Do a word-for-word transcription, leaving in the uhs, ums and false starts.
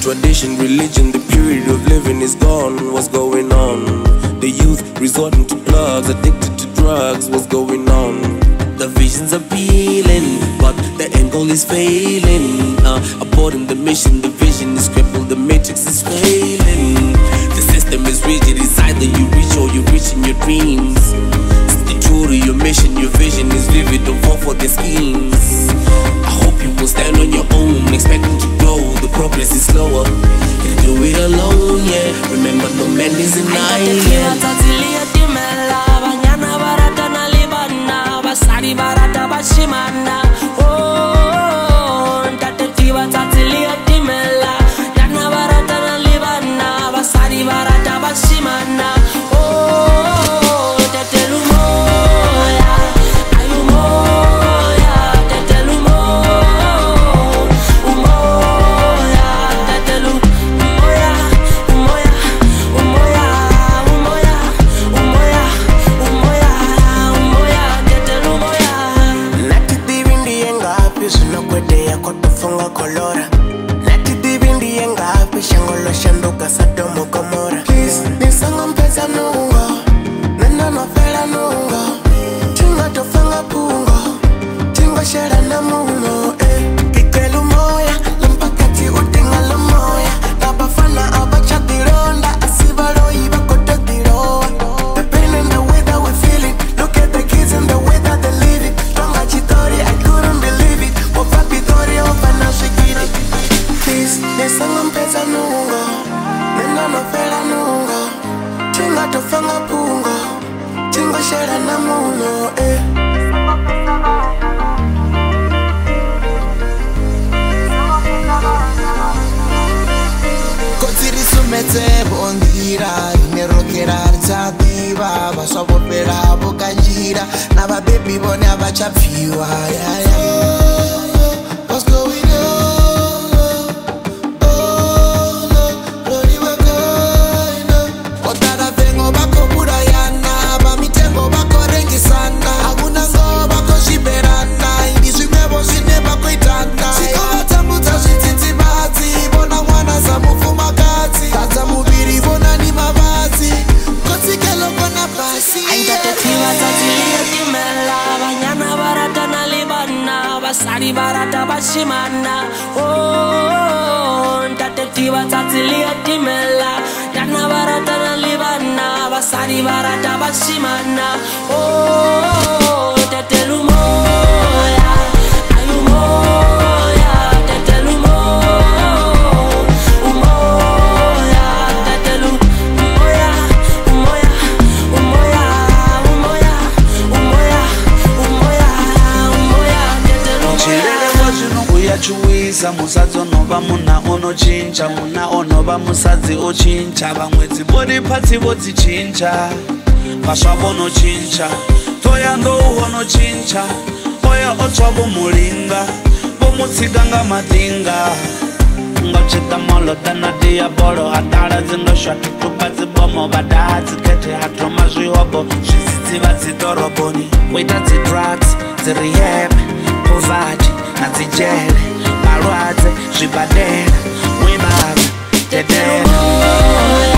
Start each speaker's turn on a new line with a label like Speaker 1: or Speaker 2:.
Speaker 1: tradition, religion, the period of living is gone. What's going on? The youth resorting to plugs, addicted to drugs. What's going on? The vision's appealing, but the end goal is failing. Uh, aborting the mission, the vision is crippled, the matrix is failing. The system is rigid, it's either you reach or you reach in your dreams. Stay true to your mission, your vision is vivid, don't fall for their schemes. I hope you will stand on your own, expecting to grow, the progress is slower. You do it alone, yeah, remember no man is an island. Sari barata bashimana, oh, tatetiwa tatilia timela, yana barata na libana, basari barata bashimana, oh, tetelumoya, ayumoya, tetelumoya, umoya, tetelumoya, umoya, umoya, umoya, umoya, umoya, umoya. Sunokwedea kotofunga kolora Nati divindi yenga Pishangolo shanduka Sadomo Gomora. Please, nisanga mpeza nungo Nena nofela nungo Tinga tofanga pungo Tinga shera na mungo eh. Kikelu moya Lampakati utinga la moya Nabafana abacha dironda Asibaro iba kote diroa. The pain and the way that we feeling. Look at the kids and the way that they living. Tonga chitori, I couldn't believe it. Please, nisanga mpeza nungo Nena nofela nungo Tinga tofanga pungo Tinga shera na muno eh. Kotiri sumete bondira Inerokera ritadiva Baswabopera bokanjira Naba baby bone abachapiwa yeah, yeah. What's going on? Sari barata bashimana, oh, tatetiwa tatilia timela, yana barata na libana, basari barata bashimana, oh, tetelumoya, ayumoya, tetelumoya, umoya, tetelumoya, umoya, umoya, umoya, umoya, umoya, umoya.
Speaker 2: Chilele wazinu uyachuwiza musadzi onova muna onochinja muna onova musadzi ochinja vamwedzi body parts vodzichinja vasva vonochinja toya ndou onochinja oya otsva vomulinga vomutsika nga madinga ngocheka molota na diabolo atala dzingosva tutupa dzibomo vadaha dzikete hatoma zvihobo zvidzidzivadzi doroboni kuita dzidrugs dzirehab poverty nazijele malwadze zvibadela mwibava tetela